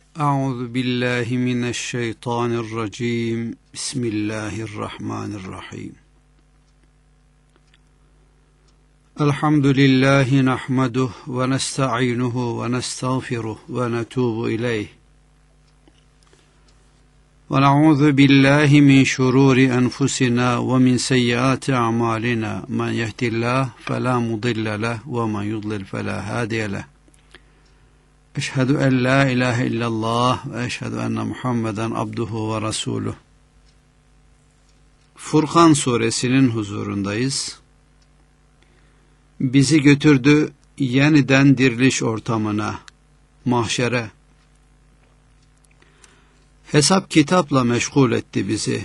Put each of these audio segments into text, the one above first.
Euzu billahi mineşşeytanirracim. Bismillahirrahmanirrahim. Elhamdülillahi nahmeduhu ve nesta'inuhu ve nestağfiruhu ve netubu ileyh. Ve na'udzu billahi min şururi enfusina ve min seyyiati a'malina. Men yehdihillahu fela mudille lehu ve men yudlil fela hadiye lehu. Eşhedü en la ilahe illallah ve eşhedü enne Muhammeden abduhu ve resuluh. Furkan suresinin huzurundayız. Bizi götürdü yeniden diriliş ortamına, mahşere. Hesap kitapla meşgul etti bizi.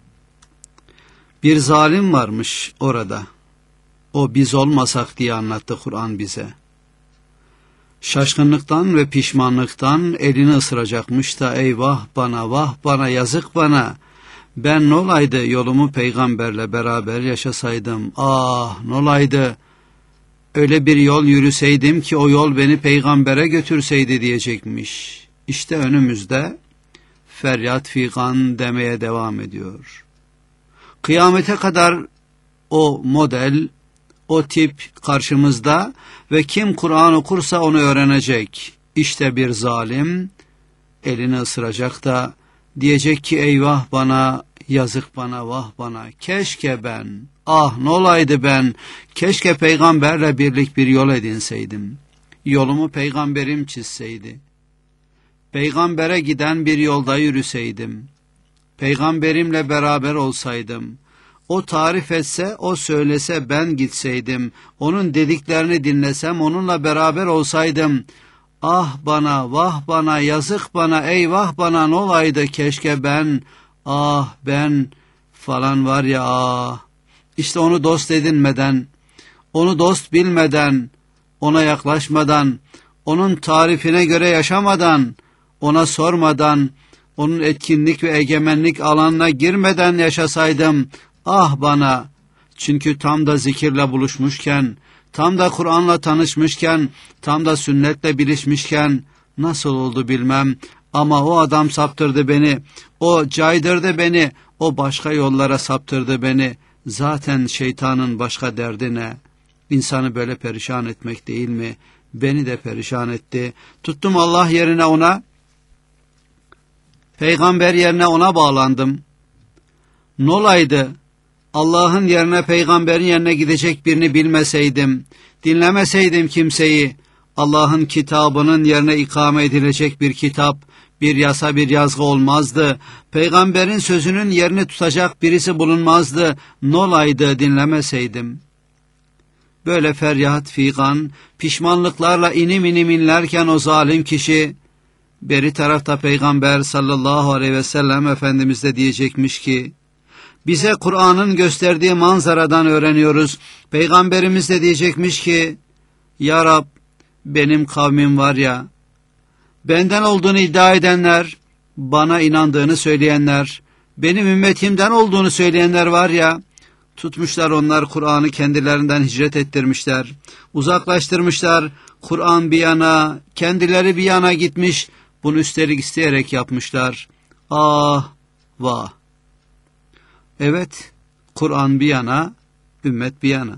Bir zalim varmış orada. O biz olmasak diye anlattı Kur'an bize. Şaşkınlıktan ve pişmanlıktan elini ısıracakmış da eyvah bana, vah bana, yazık bana. Ben nolaydı yolumu peygamberle beraber yaşasaydım. Ah nolaydı öyle bir yol yürüseydim ki o yol beni peygambere götürseydi diyecekmiş. İşte önümüzde feryat figan demeye devam ediyor. Kıyamete kadar o model, o tip karşımızda ve kim Kur'an okursa onu öğrenecek. İşte bir zalim elini ısıracak da diyecek ki eyvah bana, yazık bana, vah bana. Keşke ben, ah nolaydı ben, keşke peygamberle birlik bir yol edinseydim. Yolumu peygamberim çizseydi. Peygambere giden bir yolda yürüseydim. Peygamberimle beraber olsaydım. O tarif etse, o söylese ben gitseydim, onun dediklerini dinlesem, onunla beraber olsaydım, ah bana, vah bana, yazık bana, eyvah bana, ne olaydı keşke ben, ah ben falan var ya, ah. İşte onu dost edinmeden, onu dost bilmeden, ona yaklaşmadan, onun tarifine göre yaşamadan, ona sormadan, onun etkinlik ve egemenlik alanına girmeden yaşasaydım, ah bana, çünkü tam da zikirle buluşmuşken, tam da Kur'an'la tanışmışken, tam da sünnetle bilişmişken, nasıl oldu bilmem, ama o adam saptırdı beni, o caydırdı beni, o başka yollara saptırdı beni. Zaten şeytanın başka derdi ne? İnsanı böyle perişan etmek değil mi? Beni de perişan etti. Tuttum Allah yerine ona, peygamber yerine ona bağlandım. Nolaydı Allah'ın yerine peygamberin yerine gidecek birini bilmeseydim, dinlemeseydim kimseyi, Allah'ın kitabının yerine ikame edilecek bir kitap, bir yasa, bir yazgı olmazdı. Peygamberin sözünün yerini tutacak birisi bulunmazdı. Nolaydı dinlemeseydim. Böyle feryat figan, pişmanlıklarla inim inim inlerken o zalim kişi, beri tarafta Peygamber sallallahu aleyhi ve sellem Efendimiz de diyecekmiş ki, bize Kur'an'ın gösterdiği manzaradan öğreniyoruz. Peygamberimiz de diyecekmiş ki, ya Rab benim kavmim var ya, benden olduğunu iddia edenler, bana inandığını söyleyenler, benim ümmetimden olduğunu söyleyenler var ya, tutmuşlar onlar Kur'an'ı kendilerinden hicret ettirmişler, uzaklaştırmışlar, Kur'an bir yana, kendileri bir yana gitmiş, bunu üstelik isteyerek yapmışlar. Ah, vah! Evet, Kur'an bir yana, ümmet bir yana.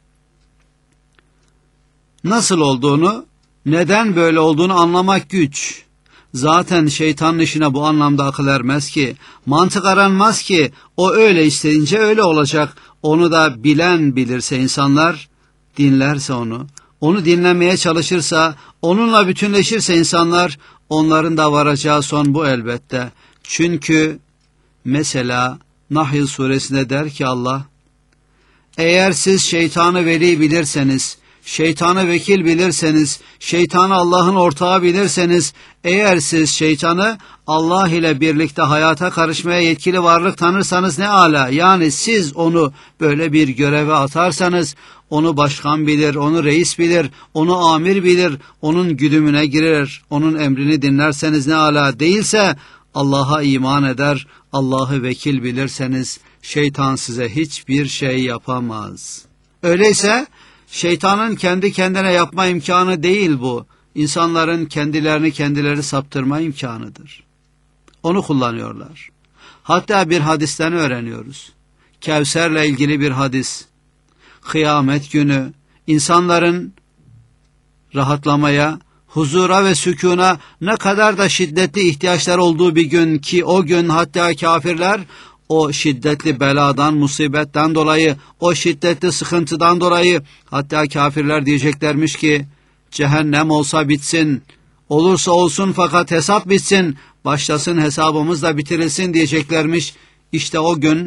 Nasıl olduğunu, neden böyle olduğunu anlamak güç. Zaten şeytanın işine bu anlamda akıl ermez ki, mantık aranmaz ki, o öyle isteyince öyle olacak. Onu da bilen bilirse insanlar, dinlerse onu dinlemeye çalışırsa, onunla bütünleşirse insanlar, onların da varacağı son bu elbette. Çünkü mesela Nahl suresinde der ki Allah, eğer siz şeytanı veli bilirseniz, şeytanı vekil bilirseniz, şeytanı Allah'ın ortağı bilirseniz, eğer siz şeytanı Allah ile birlikte hayata karışmaya yetkili varlık tanırsanız ne âlâ. Yani siz onu böyle bir göreve atarsanız, onu başkan bilir, onu reis bilir, onu amir bilir, onun güdümüne girer, onun emrini dinlerseniz ne âlâ. Değilse Allah'a iman eder, Allah'ı vekil bilirseniz şeytan size hiçbir şey yapamaz. Öyleyse şeytanın kendi kendine yapma imkanı değil bu. İnsanların kendilerini kendileri saptırma imkanıdır. Onu kullanıyorlar. Hatta bir hadisten öğreniyoruz. Kevser'le ilgili bir hadis. Kıyamet günü insanların rahatlamaya, huzura ve sükûna ne kadar da şiddetli ihtiyaçlar olduğu bir gün ki o gün hatta kafirler o şiddetli beladan, musibetten dolayı, o şiddetli sıkıntıdan dolayı hatta kafirler diyeceklermiş ki cehennem olsa bitsin, olursa olsun fakat hesap bitsin, başlasın hesabımız da bitirilsin diyeceklermiş. İşte o gün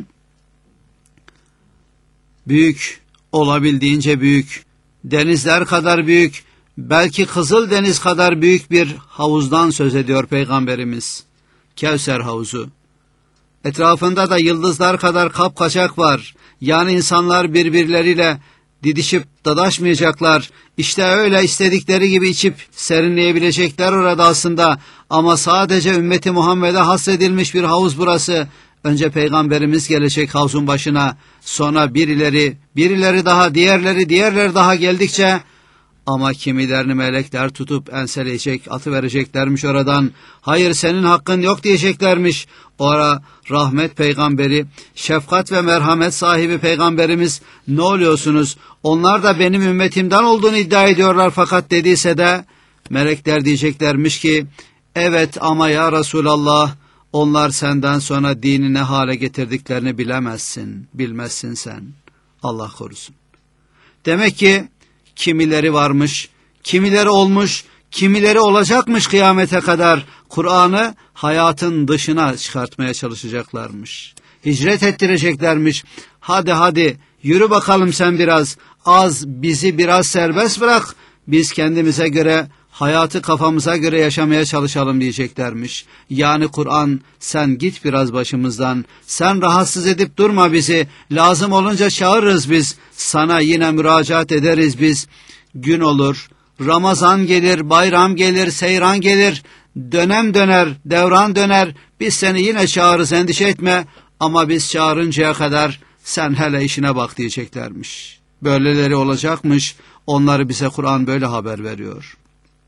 büyük, olabildiğince büyük, denizler kadar büyük, belki Kızıldeniz kadar büyük bir havuzdan söz ediyor Peygamberimiz. Kevser havuzu. Etrafında da yıldızlar kadar kapkaçak var. Yani insanlar birbirleriyle didişip dadaşmayacaklar. İşte öyle istedikleri gibi içip serinleyebilecekler orada aslında. Ama sadece ümmeti Muhammed'e hasredilmiş bir havuz burası. Önce Peygamberimiz gelecek havuzun başına. Sonra birileri daha, diğerleri daha geldikçe ama kimilerini melekler tutup enseleyecek, atıvereceklermiş oradan. Hayır senin hakkın yok diyeceklermiş. O ara rahmet peygamberi, şefkat ve merhamet sahibi peygamberimiz ne oluyorsunuz? Onlar da benim ümmetimden olduğunu iddia ediyorlar fakat dediyse de melekler diyeceklermiş ki evet ama ya Resulallah onlar senden sonra dini ne hale getirdiklerini bilmezsin sen. Allah korusun. Demek ki kimileri varmış, kimileri olmuş, kimileri olacakmış kıyamete kadar Kur'an'ı hayatın dışına çıkartmaya çalışacaklarmış. Hicret ettireceklermiş. Hadi yürü bakalım sen biraz, bizi biraz serbest bırak. Biz kendimize göre, hayatı kafamıza göre yaşamaya çalışalım diyeceklermiş. Yani Kur'an sen git biraz başımızdan, sen rahatsız edip durma bizi, lazım olunca çağırırız biz, sana yine müracaat ederiz biz. Gün olur, Ramazan gelir, bayram gelir, seyran gelir, dönem döner, devran döner, biz seni yine çağırırız endişe etme ama biz çağırıncaya kadar sen hele işine bak diyeceklermiş. Böyleleri olacakmış, onları bize Kur'an böyle haber veriyor.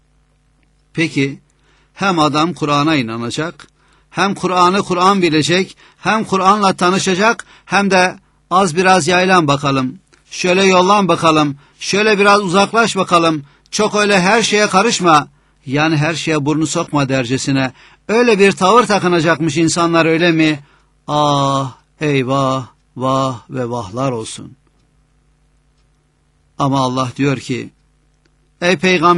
Peki hem adam Kur'an'a inanacak, hem Kur'an'ı Kur'an bilecek, hem Kur'an'la tanışacak, hem de az biraz yaylan bakalım, şöyle yollan bakalım, şöyle biraz uzaklaş bakalım, çok öyle her şeye karışma, yani her şeye burnu sokma dercesine, öyle bir tavır takınacakmış insanlar öyle mi? Ah eyvah, vah ve vahlar olsun. Ama Allah diyor ki, ey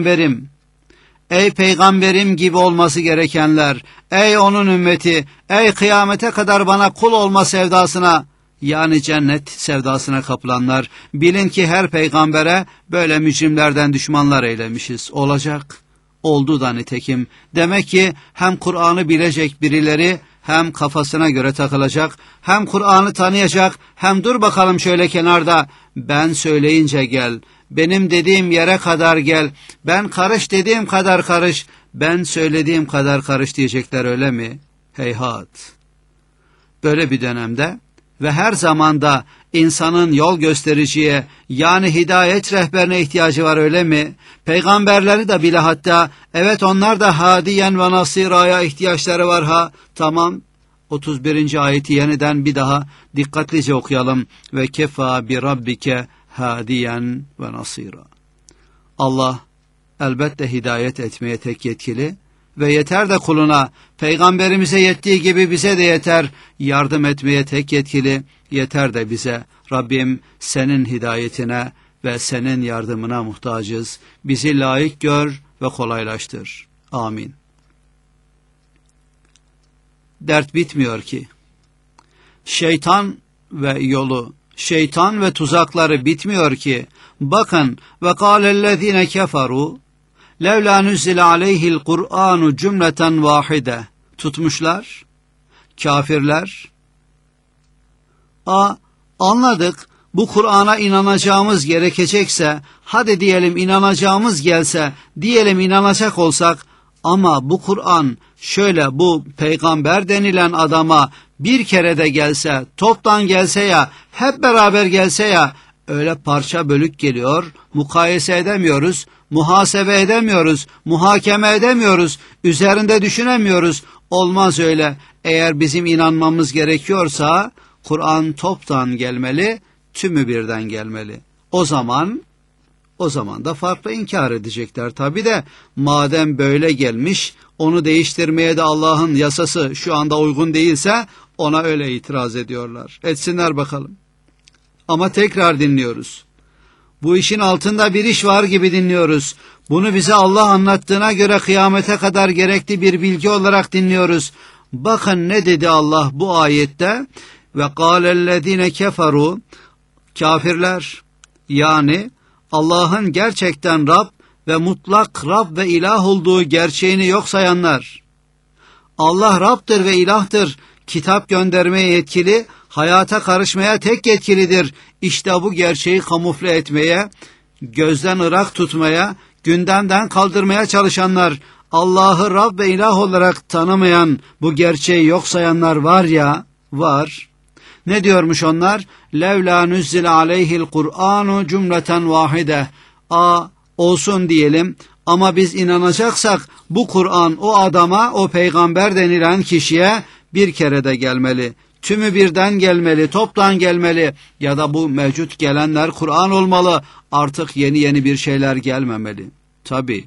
peygamberim gibi olması gerekenler, ey onun ümmeti, ey kıyamete kadar bana kul olma sevdasına, yani cennet sevdasına kapılanlar, bilin ki her peygambere böyle mücrimlerden düşmanlar eylemişiz. Olacak, oldu da nitekim. Demek ki hem Kur'an'ı bilecek birileri, hem kafasına göre takılacak, hem Kur'an'ı tanıyacak, hem dur bakalım şöyle kenarda, ben söyleyince gel, benim dediğim yere kadar gel, ben karış dediğim kadar karış, ben söylediğim kadar karış diyecekler öyle mi? Heyhat! Böyle bir dönemde ve her zamanda insanın yol göstericiye yani hidayet rehberine ihtiyacı var öyle mi? Peygamberleri de bile hatta evet onlar da hadiyen ve nasiraya ihtiyaçları var ha. Tamam 31. ayeti yeniden bir daha dikkatlice okuyalım. Ve kefa bi rabbike hadiyen ve nasira. Allah elbette hidayet etmeye tek yetkili ve yeter de kuluna, peygamberimize yettiği gibi bize de yeter, yardım etmeye tek yetkili, yeter de bize. Rabbim senin hidayetine ve senin yardımına muhtacız. Bizi layık gör ve kolaylaştır. Amin. Dert bitmiyor ki. Şeytan ve tuzakları bitmiyor ki. Bakın ve kâlellezîne keferû levlâ nüzzile aleyhil Kur'anu cümleten vahide. Tutmuşlar, kafirler. Anladık, bu Kur'an'a inanacağımız gerekecekse, hadi diyelim inanacağımız gelse, diyelim inanacak olsak, ama bu Kur'an şöyle bu peygamber denilen adama bir kere de gelse, toptan gelse ya, hep beraber gelse ya, öyle parça bölük geliyor, mukayese edemiyoruz, muhasebe edemiyoruz, muhakeme edemiyoruz, üzerinde düşünemiyoruz. Olmaz öyle. Eğer bizim inanmamız gerekiyorsa Kur'an toptan gelmeli, tümü birden gelmeli. O zaman da farklı inkar edecekler. Tabi de madem böyle gelmiş, onu değiştirmeye de Allah'ın yasası şu anda uygun değilse ona öyle itiraz ediyorlar. Etsinler bakalım. Ama tekrar dinliyoruz. Bu işin altında bir iş var gibi dinliyoruz. Bunu bize Allah anlattığına göre kıyamete kadar gerekli bir bilgi olarak dinliyoruz. Bakın ne dedi Allah bu ayette? Ve kâlellezîne keferu, kafirler, yani Allah'ın gerçekten Rab ve mutlak Rab ve ilah olduğu gerçeğini yok sayanlar. Allah Rab'dır ve ilahtır. Kitap göndermeye yetkili, hayata karışmaya tek yetkilidir. İşte bu gerçeği kamufle etmeye, gözden ırak tutmaya, gündemden kaldırmaya çalışanlar, Allah'ı Rab ve ilah olarak tanımayan, bu gerçeği yok sayanlar var ya, var. Ne diyormuş onlar? Levla nüzzile aleyhil Kur'anu cümleten vahide. Olsun diyelim ama biz inanacaksak bu Kur'an o adama, o peygamber denilen kişiye bir kere de gelmeli. Tümü birden gelmeli, toptan gelmeli ya da bu mevcut gelenler Kur'an olmalı. Artık yeni bir şeyler gelmemeli. Tabii.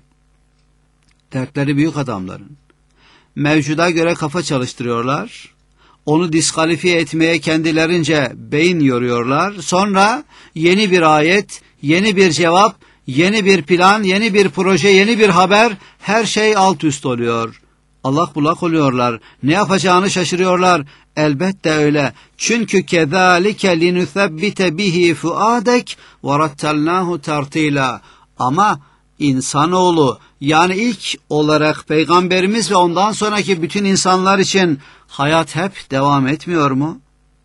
Dertleri büyük adamların. Mevcuda göre kafa çalıştırıyorlar. Onu diskalifiye etmeye kendilerince beyin yoruyorlar. Sonra yeni bir ayet, yeni bir cevap, yeni bir plan, yeni bir proje, yeni bir haber, her şey alt üst oluyor. Allak bullak oluyorlar. Ne yapacağını şaşırıyorlar. Elbette öyle. Çünkü kezalike linusabbite bihi fuadek ve rattalnahu tartila. Ama insanoğlu, yani ilk olarak peygamberimiz ve ondan sonraki bütün insanlar için hayat hep devam etmiyor mu?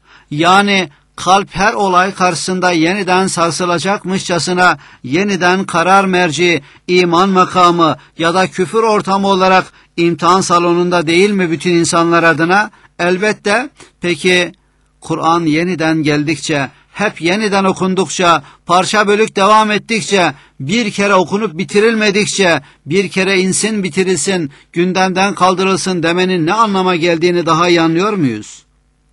Yani kalp her olay karşısında yeniden sarsılacakmışçasına yeniden karar merci, iman makamı ya da küfür ortamı olarak imtihan salonunda değil mi bütün insanlar adına? Elbette. Peki Kur'an yeniden geldikçe, hep yeniden okundukça, parça bölük devam ettikçe, bir kere okunup bitirilmedikçe, bir kere insin bitirilsin, gündemden kaldırılsın demenin ne anlama geldiğini daha iyi anlıyor muyuz?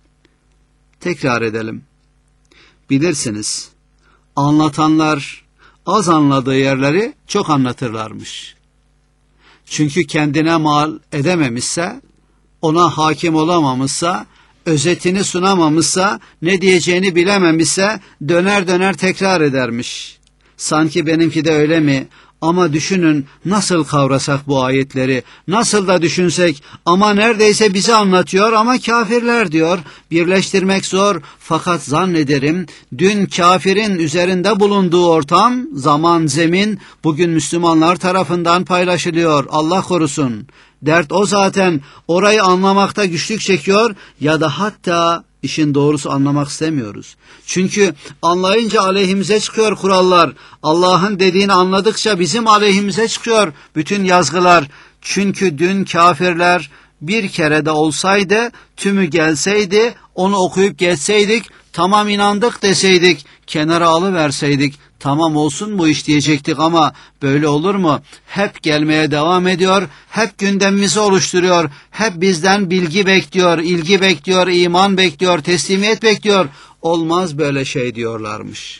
Tekrar edelim. Bilirsiniz, anlatanlar az anladığı yerleri çok anlatırlarmış. Çünkü kendine mal edememişse, ona hakim olamamışsa, özetini sunamamışsa, ne diyeceğini bilememişse döner tekrar edermiş. Sanki benimki de öyle mi? Ama düşünün nasıl kavrasak bu ayetleri, nasıl da düşünsek ama neredeyse bizi anlatıyor ama kafirler diyor. Birleştirmek zor fakat zannederim dün kafirin üzerinde bulunduğu ortam, zaman, zemin bugün Müslümanlar tarafından paylaşılıyor. Allah korusun. Dert o zaten, orayı anlamakta güçlük çekiyor ya da hatta işin doğrusu anlamak istemiyoruz. Çünkü anlayınca aleyhimize çıkıyor kurallar. Allah'ın dediğini anladıkça bizim aleyhimize çıkıyor bütün yazgılar. Çünkü dün kafirler bir kere de olsaydı, tümü gelseydi, onu okuyup geçseydik, tamam inandık deseydik, kenara alıverseydik, tamam olsun bu iş diyecektik ama böyle olur mu? Hep gelmeye devam ediyor, hep gündemimizi oluşturuyor, hep bizden bilgi bekliyor, ilgi bekliyor, iman bekliyor, teslimiyet bekliyor. Olmaz böyle şey diyorlarmış.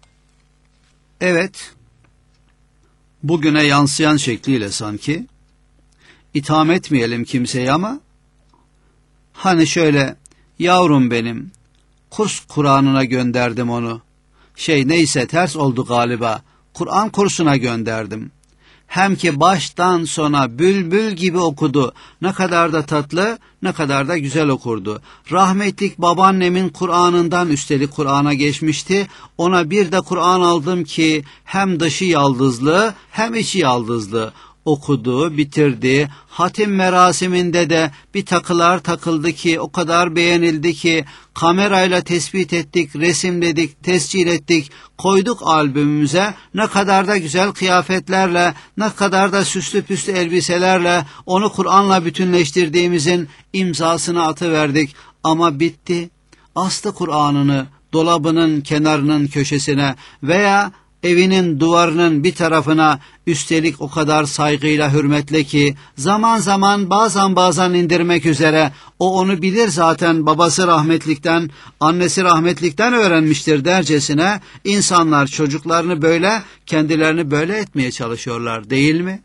Evet, bugüne yansıyan şekliyle sanki, itham etmeyelim kimseyi ama, hani şöyle, yavrum benim, kurs Kur'an'ına gönderdim onu. Neyse ters oldu galiba. Kur'an kursuna gönderdim. Hem ki baştan sona bülbül gibi okudu. Ne kadar da tatlı, ne kadar da güzel okurdu. Rahmetlik babaannemin Kur'an'ından üstelik Kur'an'a geçmişti. Ona bir de Kur'an aldım ki hem dışı yaldızlı hem içi yaldızlı. Okudu, bitirdi. Hatim merasiminde de bir takılar takıldı ki o kadar beğenildi ki kamerayla tespit ettik, resimledik, tescil ettik, koyduk albümümüze. Ne kadar da güzel kıyafetlerle, ne kadar da süslü püslü elbiselerle onu Kur'an'la bütünleştirdiğimizin imzasını atıverdik. Ama bitti. Astı Kur'an'ını dolabının kenarının köşesine veya evinin duvarının bir tarafına, üstelik o kadar saygıyla, hürmetle ki zaman zaman bazen indirmek üzere, o onu bilir zaten, babası rahmetlikten, annesi rahmetlikten öğrenmiştir dercesine insanlar çocuklarını böyle, kendilerini böyle etmeye çalışıyorlar, değil mi?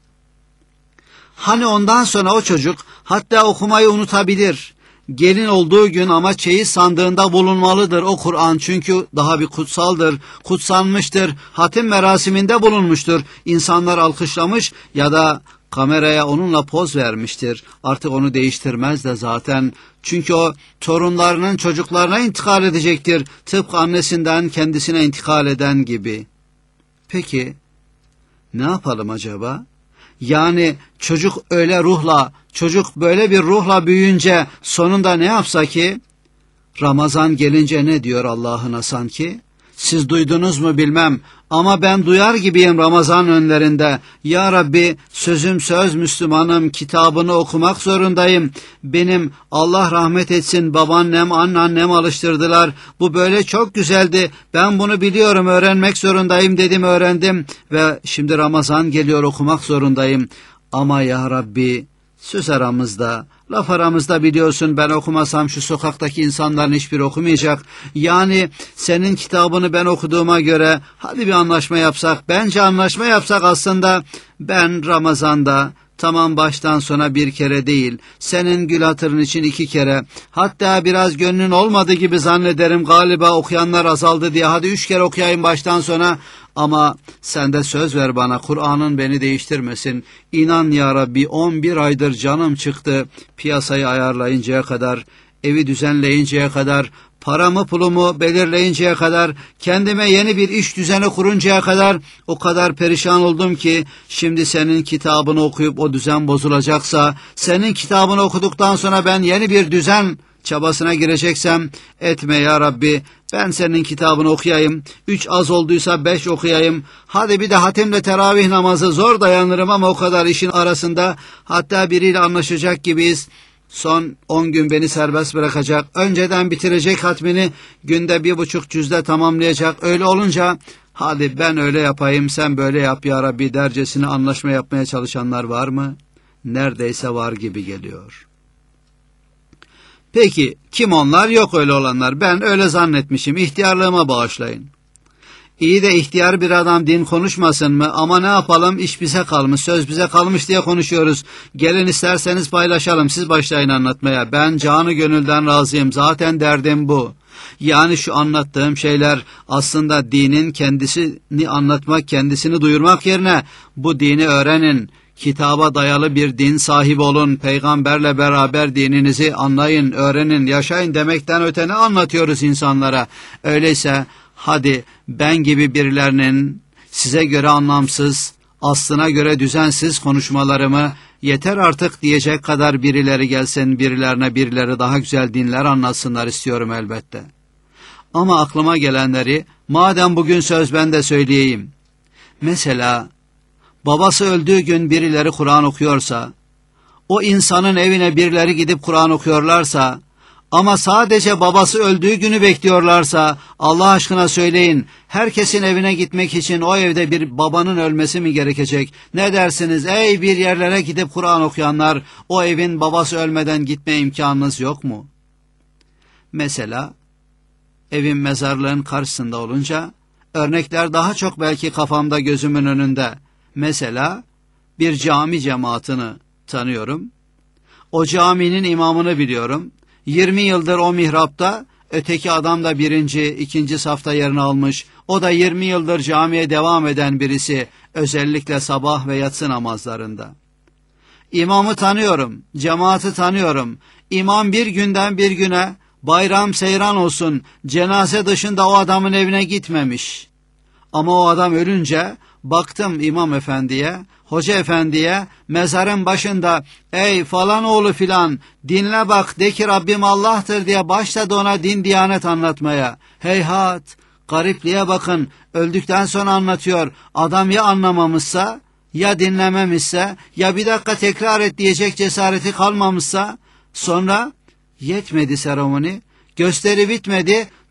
Hani ondan sonra o çocuk hatta okumayı unutabilir. Gelin olduğu gün ama çeyiz sandığında bulunmalıdır o Kur'an, çünkü daha bir kutsaldır, kutsanmıştır, hatim merasiminde bulunmuştur. İnsanlar alkışlamış ya da kameraya onunla poz vermiştir. Artık onu değiştirmez de zaten, çünkü o torunlarının çocuklarına intikal edecektir, tıpkı annesinden kendisine intikal eden gibi. Peki ne yapalım acaba? Yani çocuk öyle ruhla, çocuk böyle bir ruhla büyüyünce sonunda ne yapsa ki? Ramazan gelince ne diyor Allah'ına sanki? Siz duydunuz mu bilmem ama ben duyar gibiyim Ramazan önlerinde. Ya Rabbi, sözüm söz Müslümanım, kitabını okumak zorundayım. Benim Allah rahmet etsin babaannem, anneannem alıştırdılar. Bu böyle çok güzeldi. Ben bunu biliyorum, öğrenmek zorundayım dedim, öğrendim. Ve şimdi Ramazan geliyor, okumak zorundayım. Ama ya Rabbi, söz aramızda, laf aramızda biliyorsun, ben okumasam şu sokaktaki insanların hiçbiri okumayacak. Yani senin kitabını ben okuduğuma göre hadi bir anlaşma yapsak, bence anlaşma yapsak aslında. Ben Ramazan'da tamam baştan sona bir kere değil, senin gül hatırın için 2 kere, hatta biraz gönlün olmadı gibi zannederim, galiba okuyanlar azaldı diye, hadi 3 kere okuyayım baştan sona. Ama sen de söz ver bana, Kur'an'ın beni değiştirmesin. İnan ya Rabbi, 11 aydır canım çıktı, piyasayı ayarlayıncaya kadar, evi düzenleyinceye kadar, paramı pulumu belirleyinceye kadar, kendime yeni bir iş düzeni kuruncaya kadar o kadar perişan oldum ki, şimdi senin kitabını okuyup o düzen bozulacaksa, senin kitabını okuduktan sonra ben yeni bir düzen çabasına gireceksem, etme ya Rabbi, ben senin kitabını okuyayım, 3 az olduysa 5 okuyayım, hadi bir de hatimle teravih namazı, zor dayanırım ama o kadar işin arasında, hatta biriyle anlaşacak gibiyiz, son 10 gün beni serbest bırakacak, önceden bitirecek hatmini, günde 1,5 cüzde tamamlayacak, öyle olunca hadi ben öyle yapayım, sen böyle yap ya Rabbi dercesine anlaşma yapmaya çalışanlar var mı? Neredeyse var gibi geliyor. Peki kim onlar? Yok öyle olanlar. Ben öyle zannetmişim. İhtiyarlığıma bağışlayın. İyi de ihtiyar bir adam din konuşmasın mı? Ama ne yapalım, iş bize kalmış, söz bize kalmış diye konuşuyoruz. Gelin isterseniz paylaşalım, siz başlayın anlatmaya. Ben canı gönülden razıyım, zaten derdim bu. Yani şu anlattığım şeyler aslında dinin kendisini anlatmak, kendisini duyurmak yerine bu dini öğrenin. Kitaba dayalı bir din sahibi olun, peygamberle beraber dininizi anlayın, öğrenin, yaşayın demekten öte ne anlatıyoruz insanlara? Öyleyse hadi ben gibi birilerinin size göre anlamsız, aslına göre düzensiz konuşmalarımı yeter artık diyecek kadar birileri gelsin, birileri daha güzel dinler anlatsınlar istiyorum elbette. Ama aklıma gelenleri madem bugün söz ben de söyleyeyim. Mesela babası öldüğü gün birileri Kur'an okuyorsa, o insanın evine birileri gidip Kur'an okuyorlarsa, ama sadece babası öldüğü günü bekliyorlarsa, Allah aşkına söyleyin, herkesin evine gitmek için o evde bir babanın ölmesi mi gerekecek? Ne dersiniz ey bir yerlere gidip Kur'an okuyanlar, o evin babası ölmeden gitme imkanınız yok mu? Mesela evin mezarlığın karşısında olunca, örnekler daha çok belki kafamda gözümün önünde. Mesela bir cami cemaatini tanıyorum. O caminin imamını biliyorum. 20 yıldır o mihrapta, öteki adam da 1. 2. safta yerini almış. O da 20 yıldır camiye devam eden birisi, özellikle sabah ve yatsı namazlarında. İmamı tanıyorum, cemaati tanıyorum. İmam bir günden bir güne bayram seyran olsun, cenaze dışında o adamın evine gitmemiş. Ama o adam ölünce baktım imam efendiye, hoca efendiye, mezarın başında ey falan oğlu filan dinle bak, de ki Rabbim Allah'tır diye başladı ona din diyanet anlatmaya. Heyhat, garipliğe bakın, öldükten sonra anlatıyor. Adam ya anlamamışsa, ya dinlememişse, ya bir dakika tekrar et diyecek cesareti kalmamışsa, sonra yetmedi seremoni, gösteri bitmedi,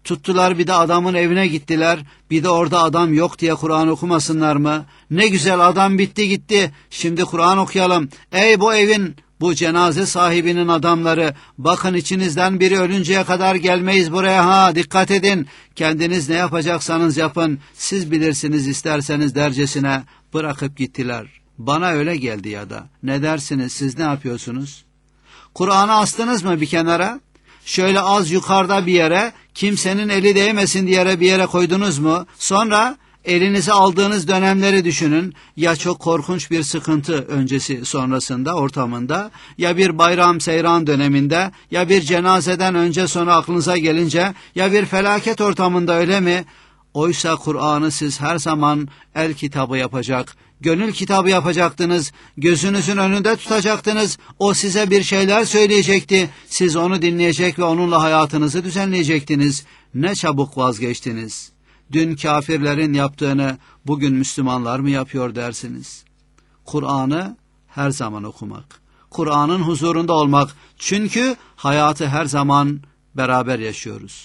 Tuttular bir de adamın evine gittiler. Bir de orada adam yok diye Kur'an okumasınlar mı? Ne güzel, adam bitti gitti. Şimdi Kur'an okuyalım. Ey bu evin, bu cenaze sahibinin adamları, bakın içinizden biri ölünceye kadar gelmeyiz buraya ha, dikkat edin. Kendiniz ne yapacaksanız yapın, siz bilirsiniz isterseniz dercesine bırakıp gittiler. Bana öyle geldi ya da. Ne dersiniz, siz ne yapıyorsunuz? Kur'an'ı astınız mı bir kenara? Şöyle az yukarıda bir yere, kimsenin eli değmesin diye bir yere koydunuz mu? Sonra elinize aldığınız dönemleri düşünün. Ya çok korkunç bir sıkıntı öncesi sonrasında ortamında, ya bir bayram seyran döneminde, ya bir cenazeden önce sonra aklınıza gelince, ya bir felaket ortamında, öyle mi? Oysa Kur'an'ı siz her zaman el kitabı yapacak, gönül kitabı yapacaktınız, gözünüzün önünde tutacaktınız, o size bir şeyler söyleyecekti, siz onu dinleyecek ve onunla hayatınızı düzenleyecektiniz. Ne çabuk vazgeçtiniz. Dün kafirlerin yaptığını bugün Müslümanlar mı yapıyor dersiniz? Kur'an'ı her zaman okumak, Kur'an'ın huzurunda olmak, çünkü hayatı her zaman beraber yaşıyoruz.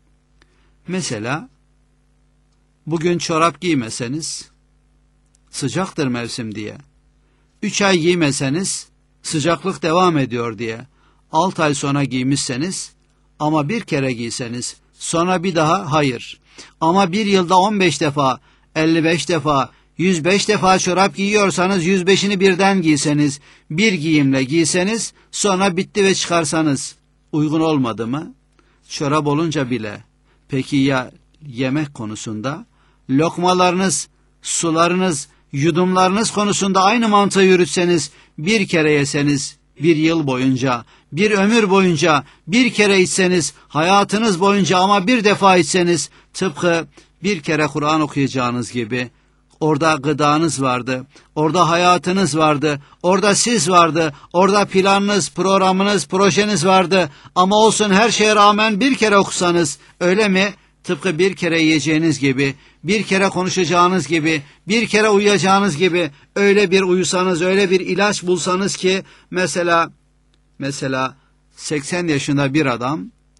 Mesela bugün çorap giymeseniz, sıcaktır mevsim diye. 3 ay giymeseniz, sıcaklık devam ediyor diye. 6 ay sonra giymişseniz, ama bir kere giyseniz, sonra bir daha hayır. Ama bir yılda 15 defa, 55 defa, 105 defa çorap giyiyorsanız, 105'ini birden giyseniz, bir giyimle giyseniz, sonra bitti ve çıkarsanız, uygun olmadı mı? Çorap olunca bile. Peki ya yemek konusunda? Lokmalarınız, sularınız, yudumlarınız konusunda aynı mantığı yürütseniz, bir kere yeseniz, bir yıl boyunca, bir ömür boyunca, bir kere içseniz, hayatınız boyunca ama bir defa içseniz, tıpkı bir kere Kur'an okuyacağınız gibi, orada gıdanız vardı, orada hayatınız vardı, orada siz vardı, orada planınız, programınız, projeniz vardı, ama olsun her şeye rağmen bir kere okusanız, öyle mi? Tıpkı bir kere yiyeceğiniz gibi, bir kere konuşacağınız gibi, bir kere uyuyacağınız gibi, öyle bir uyusanız, öyle bir ilaç bulsanız ki, mesela 80 yaşında bir adam,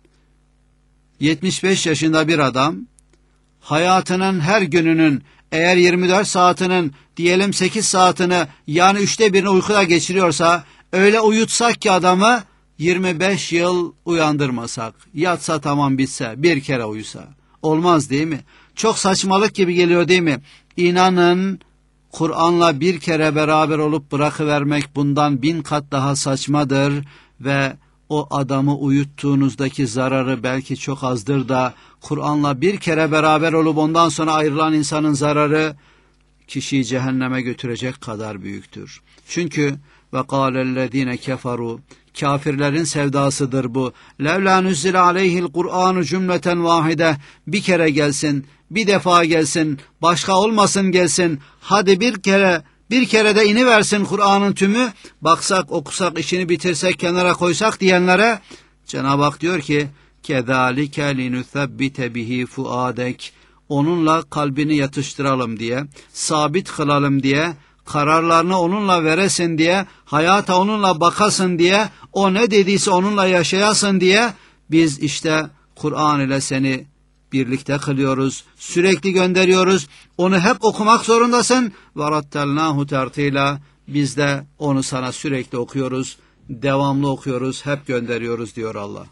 75 yaşında bir adam, hayatının her gününün, eğer 24 saatinin diyelim 8 saatini, yani 1/3'ünü uykuda geçiriyorsa, öyle uyutsak ki adamı 25 yıl uyandırmasak, yatsa tamam bitse, bir kere uyusa. Olmaz değil mi? Çok saçmalık gibi geliyor değil mi? İnanın, Kur'an'la bir kere beraber olup bırakıvermek bundan 1000 kat daha saçmadır ve o adamı uyuttuğunuzdaki zararı belki çok azdır da, Kur'an'la bir kere beraber olup ondan sonra ayrılan insanın zararı kişiyi cehenneme götürecek kadar büyüktür. Çünkü ve kâlellezîne keferû, kafirlerin sevdasıdır bu. Levlâ nüzzile aleyhil Kur'anu cümleten vahide, bir kere gelsin, bir defa gelsin, başka olmasın gelsin, hadi bir kere de iniversin Kur'an'ın tümü, baksak, okusak, işini bitirsek, kenara koysak diyenlere, Cenab-ı Hak diyor ki, كَذَٰلِكَ لِنُثَبِّتَ بِهِ فُؤَادَكَ, onunla kalbini yatıştıralım diye, sabit kılalım diye, kararlarını onunla veresin diye, hayata onunla bakasın diye, o ne dediyse onunla yaşayasın diye, biz işte Kur'an ile seni birlikte kılıyoruz, sürekli gönderiyoruz, onu hep okumak zorundasın. وَرَتَّلْنَاهُ تَرْتِيلًا, biz de onu sana sürekli okuyoruz, devamlı okuyoruz, hep gönderiyoruz diyor Allah.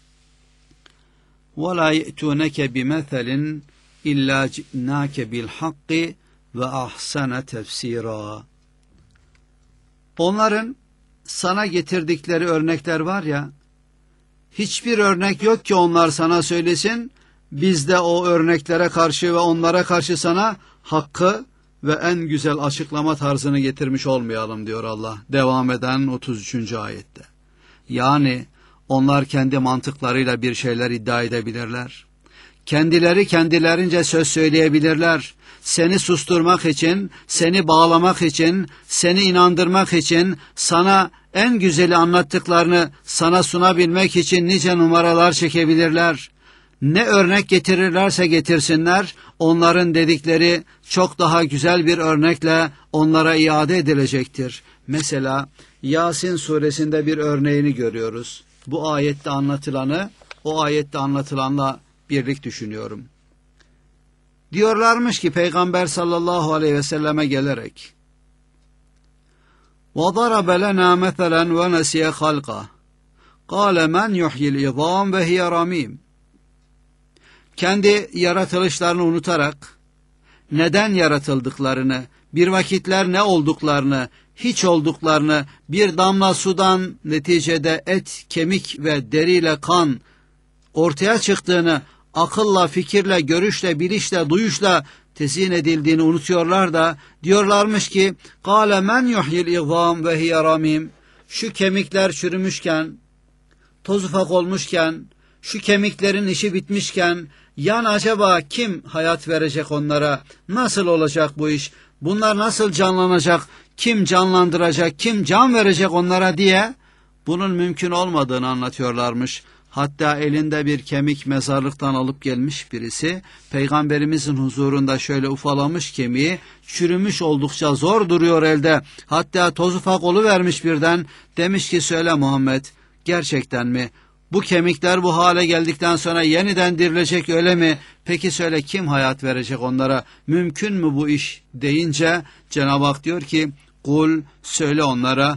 وَلَا يَأْتُونَكَ بِمَثَلٍ إِلَّا جِئْنَاكَ بِالْحَقِّ وَأَحْسَنَ تَفْسِيرًا. Onların sana getirdikleri örnekler var ya, hiçbir örnek yok ki onlar sana söylesin, biz de o örneklere karşı ve onlara karşı sana hakkı ve en güzel açıklama tarzını getirmiş olmayalım diyor Allah. Devam eden 33. ayette. Yani onlar kendi mantıklarıyla bir şeyler iddia edebilirler. Kendileri kendilerince söz söyleyebilirler. Seni susturmak için, seni bağlamak için, seni inandırmak için, sana en güzeli anlattıklarını sana sunabilmek için nice numaralar çekebilirler. Ne örnek getirirlerse getirsinler, onların dedikleri çok daha güzel bir örnekle onlara iade edilecektir. Mesela Yasin suresinde bir örneğini görüyoruz. Bu ayette anlatılanı o ayette anlatılanla birlik düşünüyorum. Diyorlarmış ki Peygamber sallallahu aleyhi ve selleme gelerek وَضَرَبَ لَنَا مَثَلًا وَنَسِيَ خَلْقَهُ قَالَ مَنْ يُحْيِي الْعِظَامَ وَهِيَ رَمِيمٌ. Kendi yaratılışlarını unutarak neden yaratıldıklarını, bir vakitler ne olduklarını, hiç olduklarını, bir damla sudan neticede et, kemik ve deriyle kan ortaya çıktığını, akılla, fikirle, görüşle, bilişle, duyuşla tezyin edildiğini unutuyorlar da diyorlarmış ki قَالَ مَنْ يُحْيِي الْعِظَامَ وَهِيَ رَمِيمٌ. Şu kemikler çürümüşken, toz ufak olmuşken, şu kemiklerin işi bitmişken, yani acaba kim hayat verecek onlara? Nasıl olacak bu iş? Bunlar nasıl canlanacak? Kim canlandıracak? Kim can verecek onlara diye bunun mümkün olmadığını anlatıyorlarmış. Hatta elinde bir kemik mezarlıktan alıp gelmiş birisi, Peygamberimizin huzurunda şöyle ufalamış kemiği, çürümüş oldukça zor duruyor elde. Hatta toz ufak oluvermiş birden, demiş ki söyle Muhammed, gerçekten mi? Bu kemikler bu hale geldikten sonra yeniden dirilecek öyle mi? Peki söyle kim hayat verecek onlara? Mümkün mü bu iş deyince Cenab-ı Hak diyor ki kul söyle onlara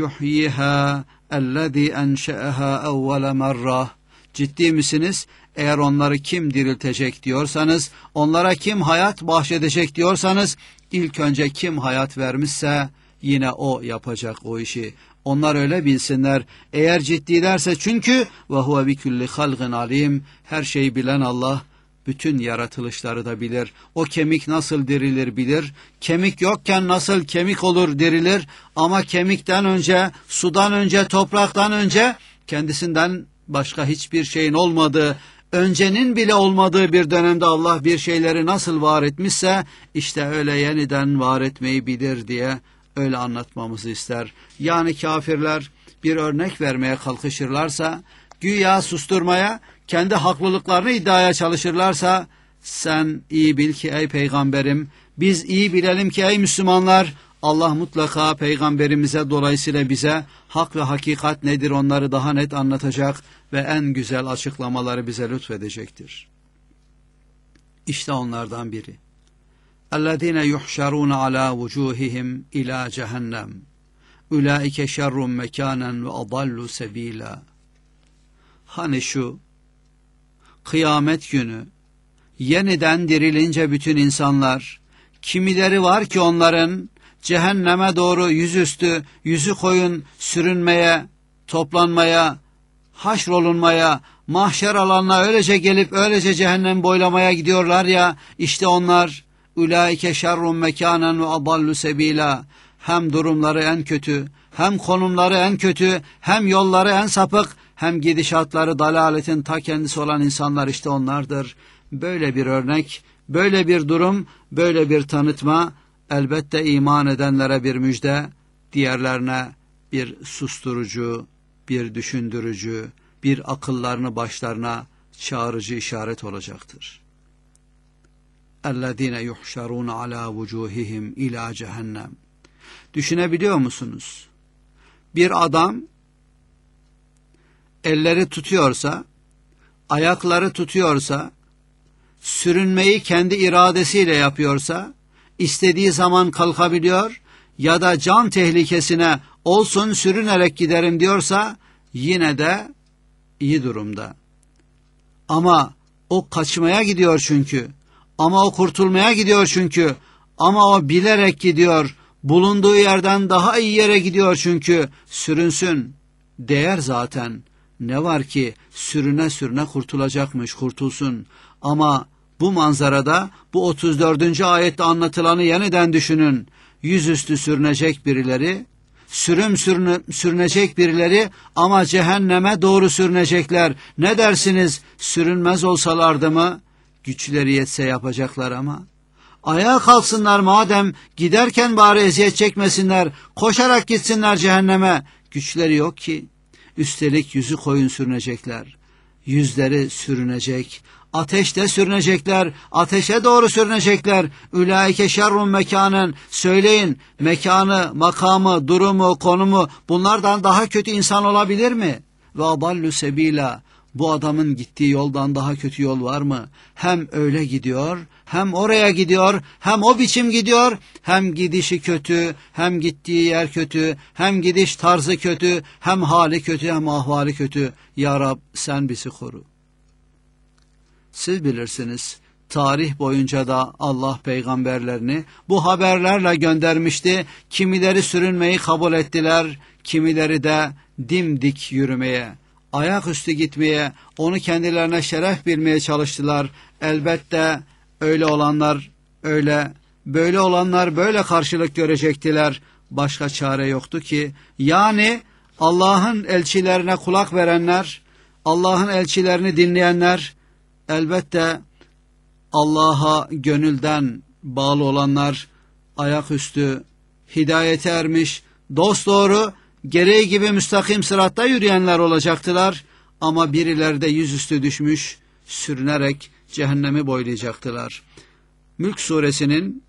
yuhyiha ellezî enşe'eha evvele merrah. Ciddi misiniz? Eğer onları kim diriltecek diyorsanız, onlara kim hayat bahşedecek diyorsanız, ilk önce kim hayat vermişse yine o yapacak o işi. Onlar öyle bilsinler. Eğer ciddilerse çünkü ve huve bi kulli halqin alim. Her şeyi bilen Allah bütün yaratılışları da bilir. O kemik nasıl dirilir bilir. Kemik yokken nasıl kemik olur dirilir. Ama kemikten önce, sudan önce, topraktan önce kendisinden başka hiçbir şeyin olmadığı, öncenin bile olmadığı bir dönemde Allah bir şeyleri nasıl var etmişse işte öyle yeniden var etmeyi bilir diye öyle anlatmamızı ister. Yani kafirler bir örnek vermeye kalkışırlarsa, güya susturmaya, kendi haklılıklarını iddiaya çalışırlarsa, sen iyi bil ki ey peygamberim, biz iyi bilelim ki ey Müslümanlar, Allah mutlaka peygamberimize dolayısıyla bize hak ve hakikat nedir onları daha net anlatacak ve en güzel açıklamaları bize lütfedecektir. İşte onlardan biri. اَلَّذ۪ينَ يُحْشَرُونَ عَلَى وُجُوهِهِمْ اِلَى جَهَنَّمْ اُولَٰئِكَ شَرٌ مَكَانًا وَاَضَلُّ سَب۪يلًا. Hani şu kıyamet günü yeniden dirilince bütün insanlar, kimileri var ki onların cehenneme doğru yüzüstü, yüzü koyun sürünmeye, toplanmaya, haşrolunmaya, mahşer alanına öylece gelip öylece cehennem boylamaya gidiyorlar ya, işte onlar ulaike şerrun mekanen ve adallu sebila. Hem durumları en kötü, hem konumları en kötü, hem yolları en sapık, hem gidişatları dalaletin ta kendisi olan insanlar işte onlardır. Böyle bir örnek, böyle bir durum, böyle bir tanıtma elbette iman edenlere bir müjde, diğerlerine bir susturucu, bir düşündürücü, bir akıllarını başlarına çağırıcı işaret olacaktır. اَلَّذ۪ينَ يُحْشَرُونَ عَلَى وُجُوهِهِمْ اِلَى cehennem. Düşünebiliyor musunuz? Bir adam elleri tutuyorsa, ayakları tutuyorsa, sürünmeyi kendi iradesiyle yapıyorsa, istediği zaman kalkabiliyor ya da can tehlikesine olsun sürünerek giderim diyorsa yine de iyi durumda. Ama o kaçmaya gidiyor çünkü. Ama o kurtulmaya gidiyor çünkü. Ama o bilerek gidiyor. Bulunduğu yerden daha iyi yere gidiyor çünkü. Sürünsün. Değer zaten. Ne var ki sürüne sürüne kurtulacakmış, kurtulsun. Ama bu manzarada bu 34. ayette anlatılanı yeniden düşünün. Yüzüstü sürünecek birileri, sürünecek birileri ama cehenneme doğru sürünecekler. Ne dersiniz, sürünmez olsalardı mı? Güçleri yetse yapacaklar ama. Ayağa kalksınlar madem, giderken bari eziyet çekmesinler, koşarak gitsinler cehenneme. Güçleri yok ki. Üstelik yüzü koyun sürünecekler. Yüzleri sürünecek. Ateşte sürünecekler. Ateşe doğru sürünecekler. Ulaike şerrun mekanen. Söyleyin, mekanı, makamı, durumu, konumu bunlardan daha kötü insan olabilir mi? Ve adallu sebila. Bu adamın gittiği yoldan daha kötü yol var mı? Hem öyle gidiyor, hem oraya gidiyor, hem o biçim gidiyor, hem gidişi kötü, hem gittiği yer kötü, hem gidiş tarzı kötü, hem hali kötü, hem ahvali kötü. Ya Rab sen bizi koru. Siz bilirsiniz. Tarih boyunca da Allah peygamberlerini bu haberlerle göndermişti. Kimileri sürünmeyi kabul ettiler, kimileri de dimdik yürümeye, ayaküstü gitmeye, onu kendilerine şeref bilmeye çalıştılar. Elbette öyle olanlar öyle, böyle olanlar böyle karşılık görecektiler. Başka çare yoktu ki. Yani Allah'ın elçilerine kulak verenler, Allah'ın elçilerini dinleyenler, elbette Allah'a gönülden bağlı olanlar, ayaküstü hidayete ermiş, dosdoğru, gereği gibi müstakim sıratta yürüyenler olacaktılar. Ama birileri de yüzüstü düşmüş, sürünerek cehennemi boylayacaktılar. Mülk suresinin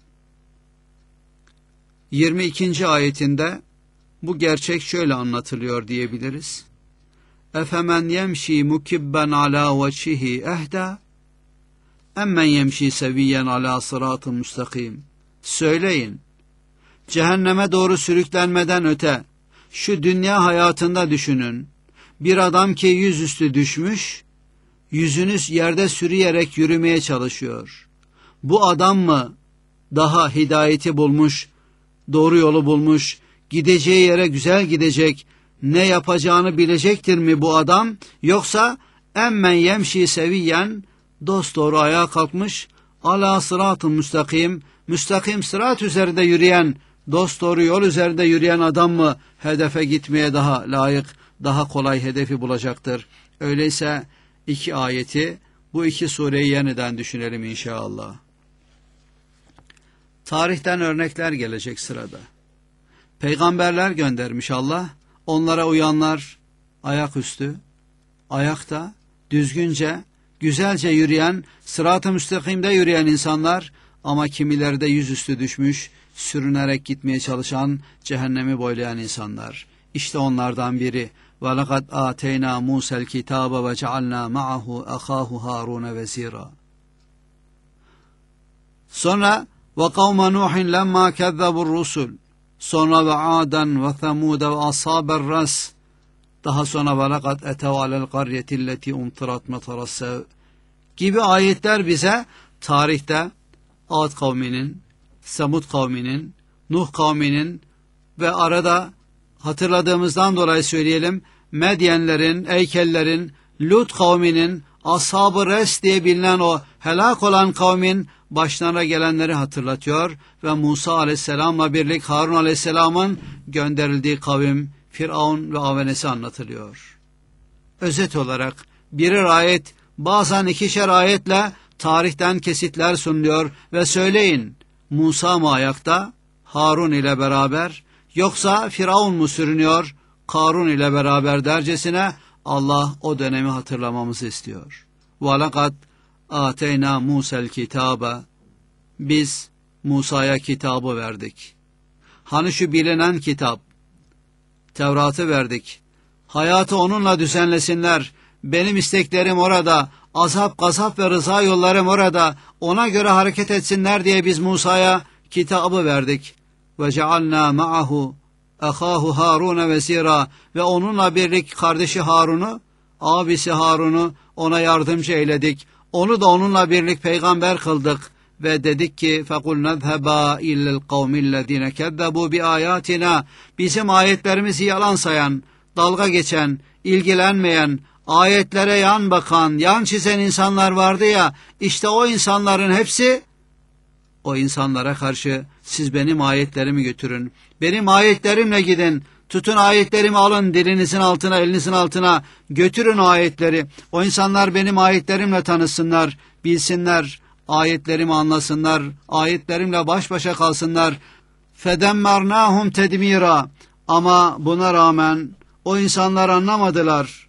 22. ayetinde bu gerçek şöyle anlatılıyor diyebiliriz. Efemen yemşi mukibben ala veçhihi ehda emmen yemşi seviyen ala sıratı müstakim. Söyleyin, cehenneme doğru sürüklenmeden öte şu dünya hayatında düşünün. Bir adam ki yüzüstü düşmüş, yüzünü yerde sürüyerek yürümeye çalışıyor. Bu adam mı daha hidayeti bulmuş, doğru yolu bulmuş, gideceği yere güzel gidecek, ne yapacağını bilecektir mi bu adam? Yoksa emmen yemşi seviyen, dosdoğru ayağa kalkmış, ala sırat-ı müstakim, müstakim sırat üzerinde yürüyen, dosdoğru yol üzerinde yürüyen adam mı hedefe gitmeye daha layık, daha kolay hedefi bulacaktır? Öyleyse iki ayeti, bu iki sureyi yeniden düşünelim inşallah. Tarihten örnekler gelecek sırada. Peygamberler göndermiş Allah, onlara uyanlar ayaküstü, ayakta, düzgünce, güzelce yürüyen, sırat-ı müstakimde yürüyen insanlar, ama kimileri de yüzüstü düşmüş, sürünerek gitmeye çalışan, cehennemi boylayan insanlar. İşte onlardan biri. وَلَقَدْ آتَيْنَا مُوسَى الْكِتَابَ وَجَعَلْنَا مَعَهُ أَخَاهُ هَارُونَ وَزِيرًا. Sonra وَقَوْمَ نُوحٍ لَمَّا كَذَّبُوا الرُّسُلِ. Sonra وَعَادًا وَثَمُودَ وَأَصَابَ الرَّسِّ. Daha sonra وَلَقَدْ اَتَوْا عَلَى الْقَرْيَةِ الَّتِي اُمْطِرَتْ مَطَرَ السَّوْءِ gibi ayetler bize tarihte Ad kavminin, Semud kavminin, Nuh kavminin ve arada hatırladığımızdan dolayı söyleyelim, Medyenlerin, Eykellerin, Lut kavminin, Ashab-ı Res diye bilinen o helak olan kavmin başlarına gelenleri hatırlatıyor ve Musa aleyhisselamla birlik Harun aleyhisselamın gönderildiği kavim Firavun ve avenesi anlatılıyor. Özet olarak birer ayet, bazen ikişer ayetle tarihten kesitler sunuluyor ve söyleyin, Musa mı ayakta Harun ile beraber, yoksa Firavun mu sürünüyor Karun ile beraber dercesine Allah o dönemi hatırlamamızı istiyor. وَلَقَدْ آتَيْنَا مُوسَى الْكِتَابَ. Biz Musa'ya kitabı verdik. Hani şu bilinen kitap, Tevrat'ı verdik. Hayatı onunla düzenlesinler. Benim isteklerim orada, azap, gazap ve rıza yollarım orada. Ona göre hareket etsinler diye biz Musa'ya kitabı verdik. وَجَعَلْنَا مَعَهُ أَخَاهُ هَارُونَ وَزِيرًا. Ve onunla birlik kardeşi Harun'u, abisi Harun'u ona yardımcı eyledik. Onu da onunla birlik peygamber kıldık. Ve dedik ki فَقُلْ نَذْهَبَا اِلَّا الْقَوْمِ الَّذ۪ينَ كَذَّبُوا بِآيَاتِنَا. Bizim ayetlerimizi yalan sayan, dalga geçen, ilgilenmeyen, ayetlere yan bakan, yan çizen insanlar vardı ya, işte o insanların hepsi, o insanlara karşı siz benim ayetlerimi götürün, benim ayetlerimle gidin, tutun ayetlerimi alın dilinizin altına, elinizin altına, götürün o ayetleri. O insanlar benim ayetlerimle tanısınlar, bilsinler, ayetlerimi anlasınlar, ayetlerimle baş başa kalsınlar. فَدَمَّرْنَاهُمْ تَدْمِيرًا. Ama buna rağmen o insanlar anlamadılar.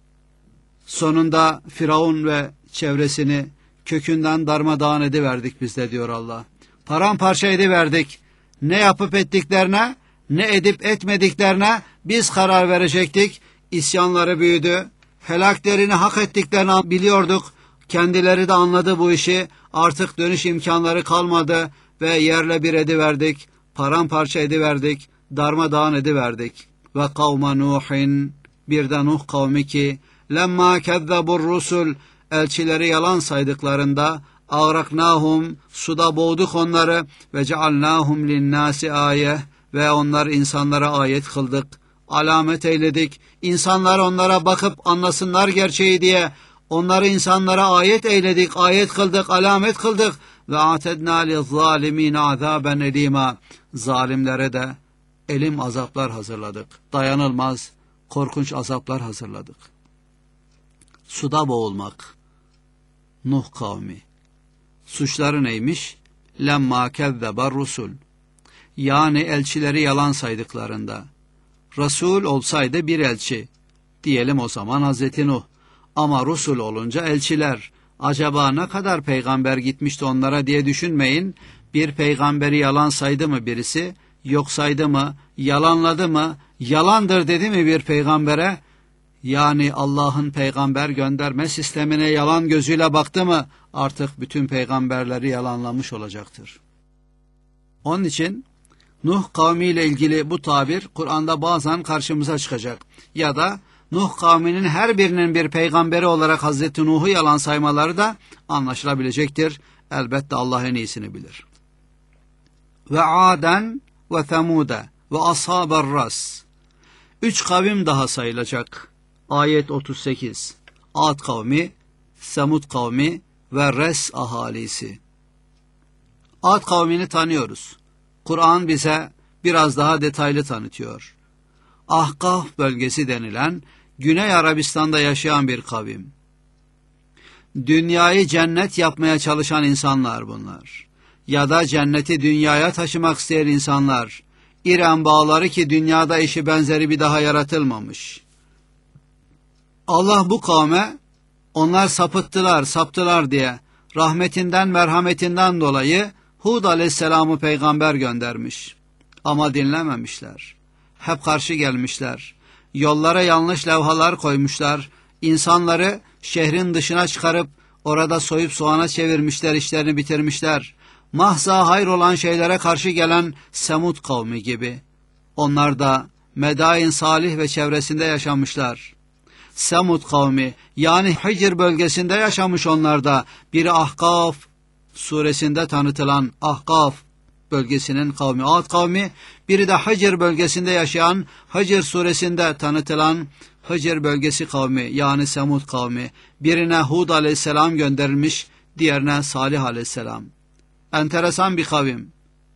Sonunda Firavun ve çevresini kökünden darmadağın ediverdik biz de diyor Allah. Paramparça ediverdik. Ne yapıp ettiklerine, ne edip etmediklerine biz karar verecektik. İsyanları büyüdü, Helaklerini hak ettiklerini biliyorduk. Kendileri de anladı bu işi. Artık dönüş imkanları kalmadı ve yerle bir ediverdik. Paramparça ediverdik. Darmadağın ediverdik. Ve kavme Nuhin, bir de Nuh kavmi ki lemma kezzebur rusul, elçileri yalan saydıklarında ağraknahum, suda boğduk onları ve cealnahum linnâsi ayeh, ve onları insanlara ayet kıldık, alamet eyledik. İnsanlar onlara bakıp anlasınlar gerçeği diye onları insanlara ayet eyledik, ayet kıldık, alamet kıldık. Ve atednâ lizzâlimîne azâben elîmâ, zalimlere de elim azaplar hazırladık. Dayanılmaz, korkunç azaplar hazırladık. Suda boğulmak. Nuh kavmi. Suçları neymiş? Lemma kezzeber rusul. Yani elçileri yalan saydıklarında. Resul olsaydı bir elçi. Diyelim o zaman Hazreti Nuh. Ama Rusul olunca elçiler. Acaba ne kadar peygamber gitmişti onlara diye düşünmeyin. Bir peygamberi yalan saydı mı birisi? Yok saydı mı? Yalanladı mı? Yalandır dedi mi bir peygambere? Yani Allah'ın peygamber gönderme sistemine yalan gözüyle baktı mı? Artık bütün peygamberleri yalanlamış olacaktır. Onun için Nuh kavmiyle ilgili bu tabir Kur'an'da bazen karşımıza çıkacak. Ya da Nuh kavminin her birinin bir peygamberi olarak Hazreti Nuh'u yalan saymaları da anlaşılabilecektir. Elbette Allah en iyisini bilir. Ve Aden ve Temude ve Ashaber Ras. 3 kavim daha sayılacak. Ayet 38. Ad kavmi, Semud kavmi ve Res ahalisi. Ad kavmini tanıyoruz. Kur'an bize biraz daha detaylı tanıtıyor. Ahkaf bölgesi denilen Güney Arabistan'da yaşayan bir kavim. Dünyayı cennet yapmaya çalışan insanlar bunlar. Ya da cenneti dünyaya taşımak isteyen insanlar. İrem bağları ki dünyada eşi benzeri bir daha yaratılmamış. Allah bu kavme onlar saptılar diye rahmetinden merhametinden dolayı Hud aleyhisselamı peygamber göndermiş. Ama dinlememişler. Hep karşı gelmişler. Yollara yanlış levhalar koymuşlar. İnsanları şehrin dışına çıkarıp orada soyup soğana çevirmişler, işlerini bitirmişler. Mahza hayır olan şeylere karşı gelen Semud kavmi gibi. Onlar da Medain Salih ve çevresinde yaşamışlar. Semud kavmi yani Hicr bölgesinde yaşamış onlar da. Biri Ahkaf suresinde tanıtılan Ahkaf bölgesinin kavmi Ad kavmi, biri de Hicr bölgesinde yaşayan Hicr suresinde tanıtılan Hicr bölgesi kavmi yani Semud kavmi. Birine Hud aleyhisselam gönderilmiş, diğerine Salih aleyhisselam. Enteresan bir kavim.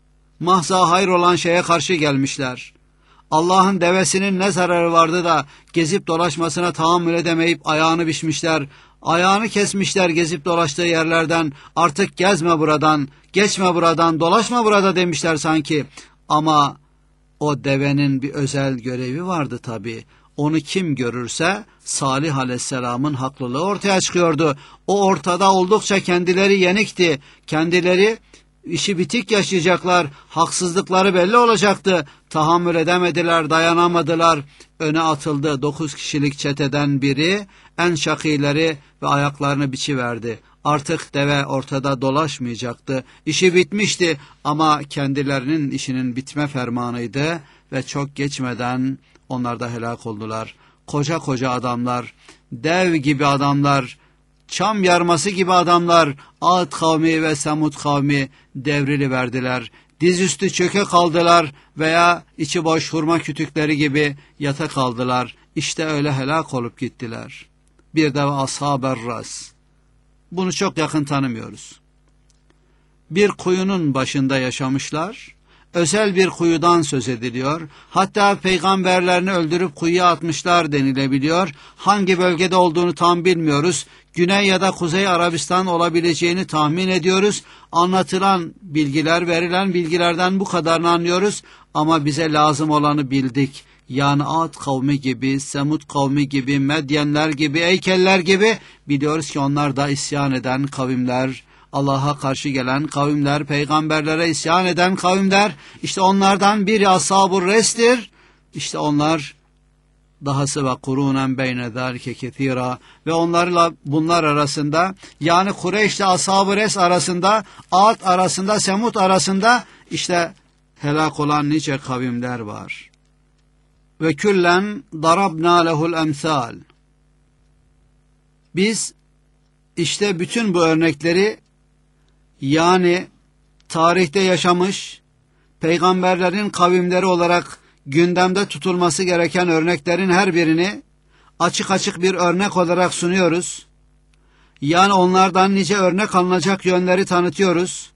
Mahza hayır olan şeye karşı gelmişler. Allah'ın devesinin ne zararı vardı da gezip dolaşmasına tahammül edemeyip ayağını biçmişler. Ayağını kesmişler gezip dolaştığı yerlerden. Artık gezme buradan, geçme buradan, dolaşma burada demişler sanki. Ama o devenin bir özel görevi vardı tabii. Onu kim görürse Salih aleyhisselamın haklılığı ortaya çıkıyordu. O ortada oldukça kendileri yenikti. Kendileri işi bitik yaşayacaklar, haksızlıkları belli olacaktı. Tahammül edemediler, dayanamadılar. Öne atıldı 9 kişilik çeteden biri, en şakileri ve ayaklarını biçiverdi. Artık deve ortada dolaşmayacaktı. İşi bitmişti ama kendilerinin işinin bitme fermanıydı ve çok geçmeden onlar da helak oldular. Koca koca adamlar, dev gibi adamlar, çam yarması gibi adamlar, Ad kavmi ve Semud kavmi devriliverdiler. Dizüstü çöke kaldılar veya içi boş hurma kütükleri gibi yata kaldılar. İşte öyle helak olup gittiler. Bir de Ashaber Ras. Bunu çok yakın tanımıyoruz. Bir kuyunun başında yaşamışlar. Özel bir kuyudan söz ediliyor. Hatta peygamberlerini öldürüp kuyuya atmışlar denilebiliyor. Hangi bölgede olduğunu tam bilmiyoruz. Güney ya da Kuzey Arabistan olabileceğini tahmin ediyoruz. Anlatılan bilgiler, verilen bilgilerden bu kadarını anlıyoruz. Ama bize lazım olanı bildik. Yani Ad kavmi gibi, Semud kavmi gibi, Medyenler gibi, Eykeller gibi biliyoruz ki onlar da isyan eden kavimler, Allah'a karşı gelen kavimler, peygamberlere isyan eden kavimler. İşte onlardan biri Ashab-ı Res'tir. İşte onlar Dahası ve kurunen beyne zâlike kethîrâ ve onlarla bunlar arasında yani Kureyş ile Ashab-ı Res arasında, Ad arasında, Semud arasında işte helak olan nice kavimler var. Ve küllen darabna lehul emsal. Biz işte bütün bu örnekleri yani tarihte yaşamış peygamberlerin kavimleri olarak gündemde tutulması gereken örneklerin her birini açık açık bir örnek olarak sunuyoruz. Yani onlardan nice örnek alınacak yönleri tanıtıyoruz.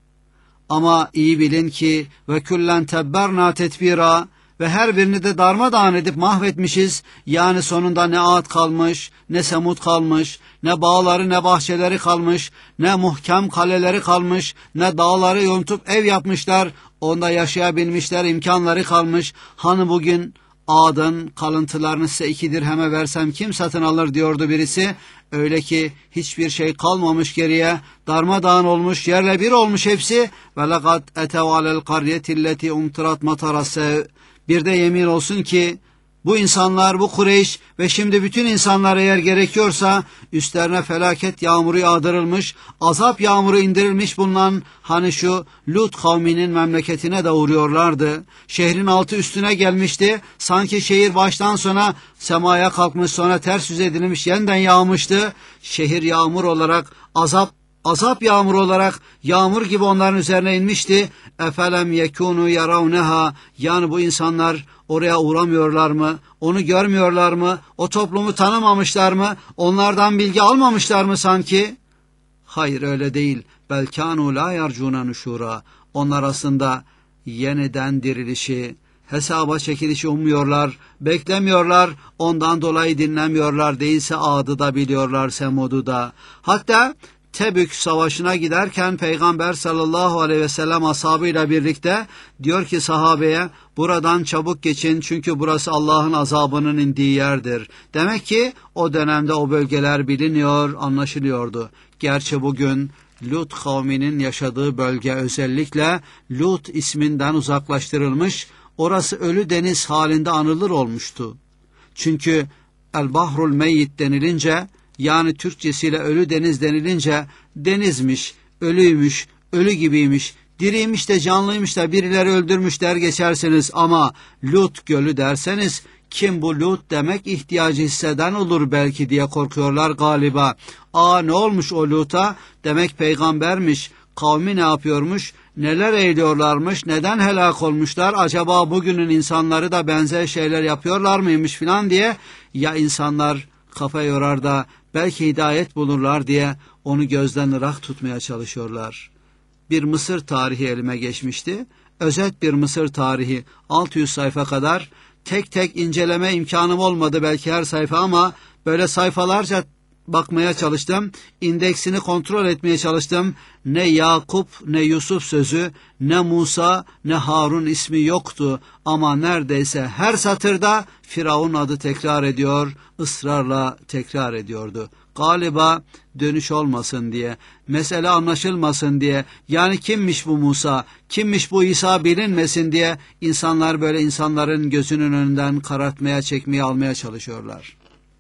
Ama iyi bilin ki ve küllen tebberna tetbira ve her birini de darmadağın edip mahvetmişiz. Yani sonunda ne Ad kalmış, ne Semud kalmış, ne bağları ne bahçeleri kalmış, ne muhkem kaleleri kalmış, ne dağları yontup ev yapmışlar. Onda yaşayabilmişler, imkanları kalmış. Hani bugün Ad'ın kalıntılarını size 2 dirheme versem kim satın alır diyordu birisi. Öyle ki hiçbir şey kalmamış geriye, darmadağın olmuş, yerle bir olmuş hepsi. Ve lekad etev alel qaryetilleti umtirat matarase. Bir de yemin olsun ki bu insanlar, bu Kureyş ve şimdi bütün insanlar eğer gerekiyorsa üstlerine felaket yağmuru yağdırılmış, azap yağmuru indirilmiş bulunan hani şu Lut kavminin memleketine de uğruyorlardı. Şehrin altı üstüne gelmişti. Sanki şehir baştan sona semaya kalkmış, sonra ters yüz edilmiş, yeniden yağmıştı. Şehir yağmur olarak azap yağmuru olarak yağmur gibi onların üzerine inmişti. Efelem yekunu yaravneha. Yani bu insanlar oraya uğramıyorlar mı? Onu görmüyorlar mı? O toplumu tanımamışlar mı? Onlardan bilgi almamışlar mı sanki? Hayır öyle değil. Belkanu la yarcuna nuşura. Onlar aslında yeniden dirilişi, hesaba çekilişi ummuyorlar, beklemiyorlar, ondan dolayı dinlemiyorlar. Değilse Ad'ı da biliyorlar, Semud'u da. Hatta Tebük savaşına giderken Peygamber sallallahu aleyhi ve sellem ashabıyla birlikte diyor ki sahabeye buradan çabuk geçin çünkü burası Allah'ın azabının indiği yerdir. Demek ki o dönemde o bölgeler biliniyor, anlaşılıyordu. Gerçi bugün Lut kavminin yaşadığı bölge özellikle Lut isminden uzaklaştırılmış, orası ölü deniz halinde anılır olmuştu. Çünkü El Bahrul Meyyit denilince yani Türkçesiyle ölü deniz denilince denizmiş, ölüymüş, ölü gibiymiş, diriymiş de canlıymış da birileri öldürmüş der geçersiniz ama Lut gölü derseniz kim bu Lut demek ihtiyacı hisseden olur belki diye korkuyorlar galiba. Ne olmuş o Lut'a? Demek peygambermiş. Kavmi ne yapıyormuş? Neler eğliyorlarmış? Neden helak olmuşlar? Acaba bugünün insanları da benzer şeyler yapıyorlar mıymış filan diye ya insanlar kafa yorar da belki hidayet bulurlar diye onu gözden ırak tutmaya çalışıyorlar. Bir Mısır tarihi elime geçmişti. Özet bir Mısır tarihi 600 sayfa kadar. Tek tek inceleme imkanım olmadı belki her sayfa ama böyle sayfalarca bakmaya çalıştım. İndeksini kontrol etmeye çalıştım. Ne Yakup ne Yusuf sözü, ne Musa ne Harun ismi yoktu. Ama neredeyse her satırda Firavun adı tekrar ediyor, ısrarla tekrar ediyordu. Galiba dönüş olmasın diye, mesele anlaşılmasın diye, yani kimmiş bu Musa, kimmiş bu İsa bilinmesin diye insanlar böyle insanların gözünün önünden karartmaya, çekmeye, almaya çalışıyorlar.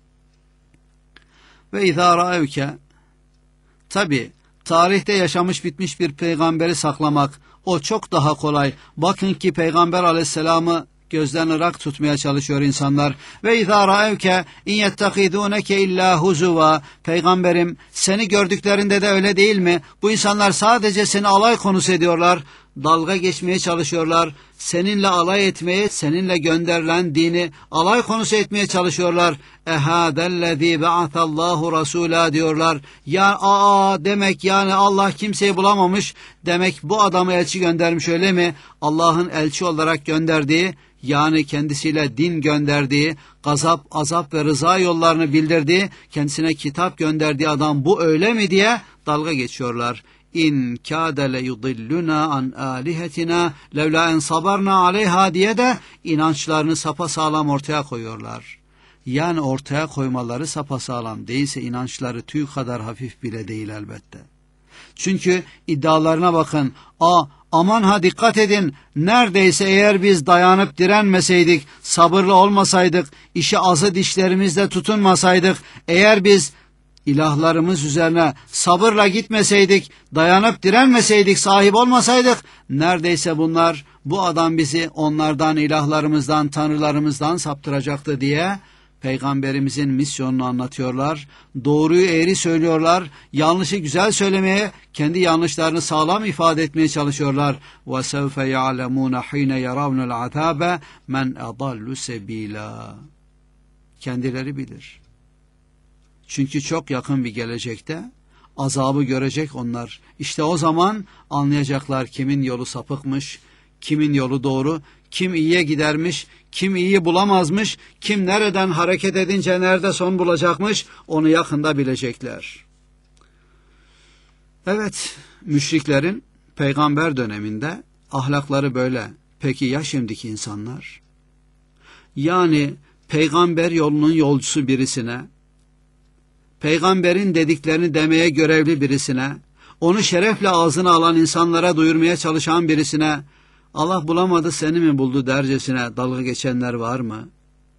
Ve izâ râevke, tabi tarihte yaşamış bitmiş bir peygamberi saklamak o çok daha kolay. Bakın ki Peygamber aleyhisselamı gözden ırak tutmaya çalışıyor insanlar. Ve izâ râevke in yettekidûneke illâ huzuva. Peygamberim seni gördüklerinde de öyle değil mi? Bu insanlar sadece seni alay konusu ediyorlar. Dalga geçmeye çalışıyorlar. Seninle alay etmeye, seninle gönderilen dini alay konusu etmeye çalışıyorlar. Ehâdellezî be'atallâhu rasûlâ diyorlar. Ya demek yani Allah kimseyi bulamamış. Demek bu adamı elçi göndermiş öyle mi? Allah'ın elçi olarak gönderdiği, yani kendisiyle din gönderdiği, gazap, azap ve rıza yollarını bildirdiği, kendisine kitap gönderdiği adam bu öyle mi diye dalga geçiyorlar. İn kâde le yudilluna an âlihetina levlâ en sabarna aleyha diye de inançlarını sapasağlam ortaya koyuyorlar. Yani ortaya koymaları sapasağlam değilse inançları tüy kadar hafif bile değil elbette. Çünkü iddialarına bakın. Aman ha dikkat edin, neredeyse eğer biz dayanıp direnmeseydik, sabırlı olmasaydık, işi azı dişlerimizle tutunmasaydık, eğer biz ilahlarımız üzerine sabırla gitmeseydik, dayanıp direnmeseydik, sahip olmasaydık, neredeyse bu adam bizi onlardan, ilahlarımızdan, tanrılarımızdan saptıracaktı diye Peygamberimizin misyonunu anlatıyorlar. Doğruyu eğri söylüyorlar. Yanlışı güzel söylemeye, kendi yanlışlarını sağlam ifade etmeye çalışıyorlar. وَسَوْفَ يَعْلَمُونَ حِينَ يَرَوْنَ الْعَذَابَ مَنْ أَضَلُّ سَب۪يلًا. Kendileri bilir. Çünkü çok yakın bir gelecekte azabı görecek onlar. İşte o zaman anlayacaklar kimin yolu sapıkmış, kimin yolu doğru, kim iyiye gidermiş, kim iyiyi bulamazmış, kim nereden hareket edince nerede son bulacakmış, onu yakında bilecekler. Evet, müşriklerin peygamber döneminde ahlakları böyle. Peki ya şimdiki insanlar? Yani peygamber yolunun yolcusu birisine, peygamberin dediklerini demeye görevli birisine, onu şerefle ağzına alan insanlara duyurmaya çalışan birisine, Allah bulamadı seni mi buldu dercesine dalga geçenler var mı?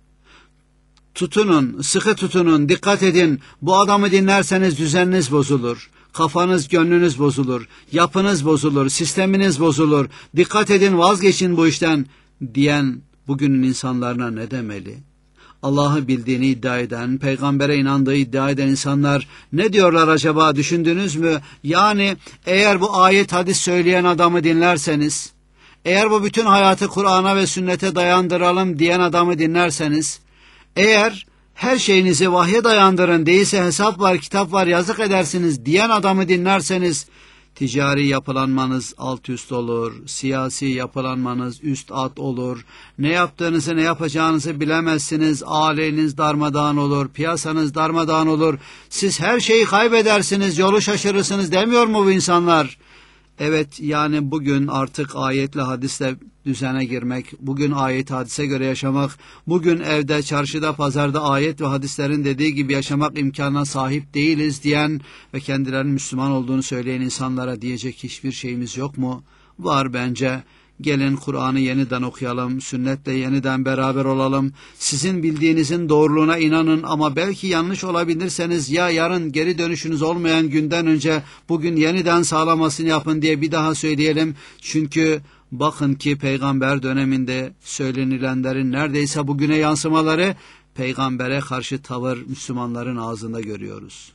Tutunun, sıkı tutunun, dikkat edin, bu adamı dinlerseniz düzeniniz bozulur, kafanız, gönlünüz bozulur, yapınız bozulur, sisteminiz bozulur, dikkat edin, vazgeçin bu işten diyen bugünün insanlarına ne demeli? Allah'ı bildiğini iddia eden, peygambere inandığı iddia eden insanlar ne diyorlar acaba, düşündünüz mü? Yani eğer bu ayet hadis söyleyen adamı dinlerseniz, eğer bu bütün hayatı Kur'an'a ve sünnete dayandıralım diyen adamı dinlerseniz, eğer her şeyinizi vahye dayandırın, değilse hesap var, kitap var, yazık edersiniz diyen adamı dinlerseniz, ticari yapılanmanız alt üst olur, siyasi yapılanmanız üst alt olur, ne yaptığınızı ne yapacağınızı bilemezsiniz, aileniz darmadağın olur, piyasanız darmadağın olur, siz her şeyi kaybedersiniz, yolu şaşırırsınız demiyor mu bu insanlar? Evet, yani bugün artık ayetle hadisle düzene girmek, bugün ayet hadise göre yaşamak, bugün evde, çarşıda, pazarda ayet ve hadislerin dediği gibi yaşamak imkanına sahip değiliz diyen ve kendilerinin Müslüman olduğunu söyleyen insanlara diyecek hiçbir şeyimiz yok mu? Var bence. Gelin Kur'an'ı yeniden okuyalım, sünnetle yeniden beraber olalım. Sizin bildiğinizin doğruluğuna inanın ama belki yanlış olabilirseniz ya yarın geri dönüşünüz olmayan günden önce bugün yeniden sağlamasını yapın diye bir daha söyleyelim. Çünkü bakın ki peygamber döneminde söylenilenlerin neredeyse bugüne yansımaları, peygambere karşı tavır Müslümanların ağzında görüyoruz.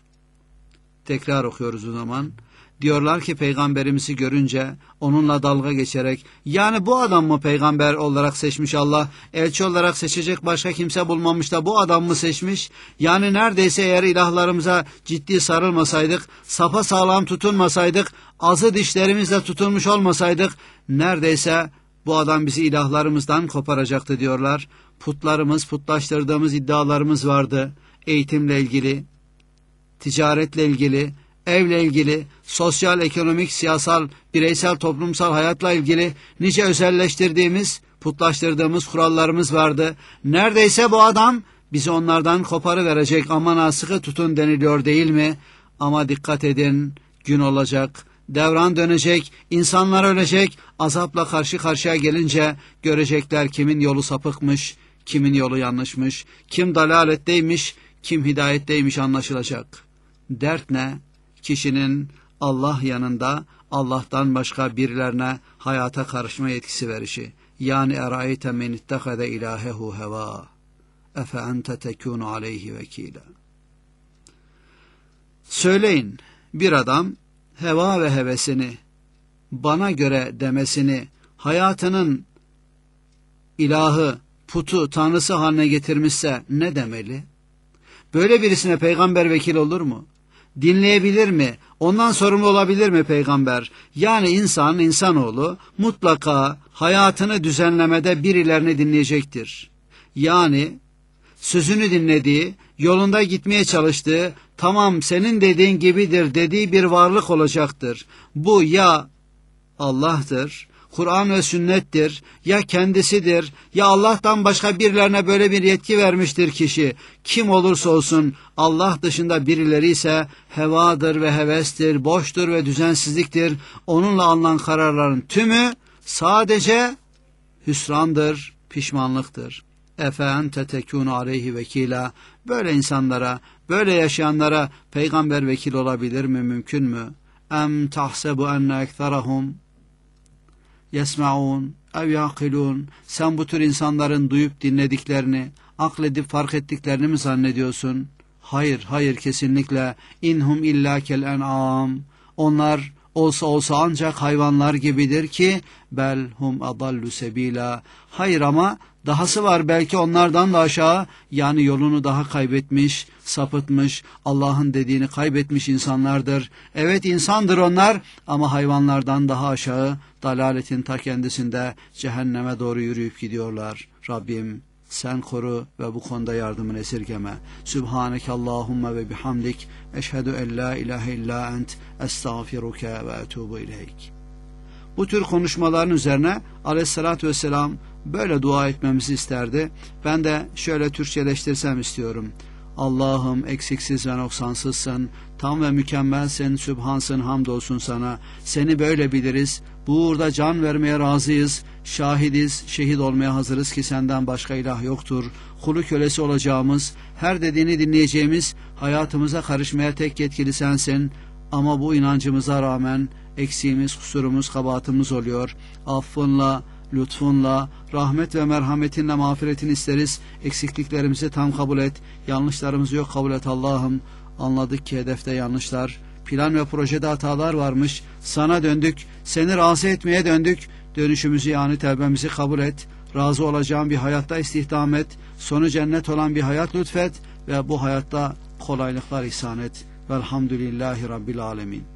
Tekrar okuyoruz o zaman. Diyorlar ki peygamberimizi görünce onunla dalga geçerek, yani bu adam mı peygamber olarak seçmiş Allah, elçi olarak seçecek başka kimse bulmamış da bu adam mı seçmiş? Yani neredeyse eğer ilahlarımıza ciddi sarılmasaydık, sapasağlam tutunmasaydık, azı dişlerimizle tutunmuş olmasaydık, neredeyse bu adam bizi ilahlarımızdan koparacaktı diyorlar. Putlarımız, putlaştırdığımız iddialarımız vardı. Eğitimle ilgili, ticaretle ilgili, evle ilgili, sosyal, ekonomik, siyasal, bireysel, toplumsal hayatla ilgili nice özelleştirdiğimiz, putlaştırdığımız kurallarımız vardı. Neredeyse bu adam bizi onlardan koparıverecek, aman ha sıkı tutun deniliyor değil mi? Ama dikkat edin, gün olacak, devran dönecek, insanlar ölecek, azapla karşı karşıya gelince görecekler kimin yolu sapıkmış, kimin yolu yanlışmış, kim dalaletteymiş, kim hidayetteymiş anlaşılacak. Dert ne? Kişinin Allah yanında Allah'tan başka birilerine hayata karışma yetkisi verişi. Yani eraeyte men ittehade ilahehu heva efe ente tekunu aleyhi vekila. Söyleyin, bir adam heva ve hevesini, bana göre demesini, hayatının ilahı, putu, tanrısı haline getirmişse ne demeli? Böyle birisine peygamber vekil olur mu? Dinleyebilir mi? Ondan sorumlu olabilir mi peygamber? Yani insanoğlu mutlaka hayatını düzenlemede birilerini dinleyecektir. Yani sözünü dinlediği, yolunda gitmeye çalıştığı, tamam senin dediğin gibidir dediği bir varlık olacaktır. Bu ya Allah'tır, Kur'an ve sünnettir, ya kendisidir, ya Allah'tan başka birilerine böyle bir yetki vermiştir kişi. Kim olursa olsun Allah dışında birileri ise hevadır ve hevestir, boştur ve düzensizliktir. Onunla alınan kararların tümü sadece hüsrandır, pişmanlıktır. Ente tekûnû aleyhi vekîlâ. Böyle insanlara, böyle yaşayanlara peygamber vekil olabilir mi, mümkün mü? Em tahsebu enne ekserahum yesma'un ev yaqilun. Sen bu tür insanların duyup dinlediklerini, akledip fark ettiklerini mi zannediyorsun? Hayır, hayır, kesinlikle. İnhum illa kel en'am. Onlar olsa ancak hayvanlar gibidir ki belhum adallu sebila. Hayır, ama dahası var, belki onlardan da aşağı, yani yolunu daha kaybetmiş, sapıtmış, Allah'ın dediğini kaybetmiş insanlardır. Evet, insandır onlar ama hayvanlardan daha aşağı, dalaletin ta kendisinde cehenneme doğru yürüyüp gidiyorlar. Rabbim sen koru ve bu konuda yardımını esirgeme. Sübhaneke Allahümme ve bihamdik. Eşhedü en la ilahe illa ent. Estağfiruke ve etubu ileyk. Bu tür konuşmaların üzerine aleyhissalatü vesselam böyle dua etmemizi isterdi. Ben de şöyle Türkçeleştirsem istiyorum. Allah'ım eksiksiz ve noksansızsın, tam ve mükemmelsin, sübhansın, hamdolsun sana. Seni böyle biliriz, bu uğurda can vermeye razıyız, şahidiz, şehit olmaya hazırız ki senden başka ilah yoktur. Kulu kölesi olacağımız, her dediğini dinleyeceğimiz, hayatımıza karışmaya tek yetkili sensin. Ama bu inancımıza rağmen eksiğimiz, kusurumuz, kabahatimiz oluyor. Affınla, lütfunla, rahmet ve merhametinle mağfiretini isteriz. Eksikliklerimizi tam kabul et. Yanlışlarımızı yok kabul et Allah'ım. Anladık ki hedefte yanlışlar, plan ve projede hatalar varmış. Sana döndük, seni razı etmeye döndük. Dönüşümüzü, yani tevbemizi kabul et. Razı olacağın bir hayatta istihdam et. Sonu cennet olan bir hayat lütfet ve bu hayatta kolaylıklar ihsan et. Velhamdülillahi Rabbil Alemin.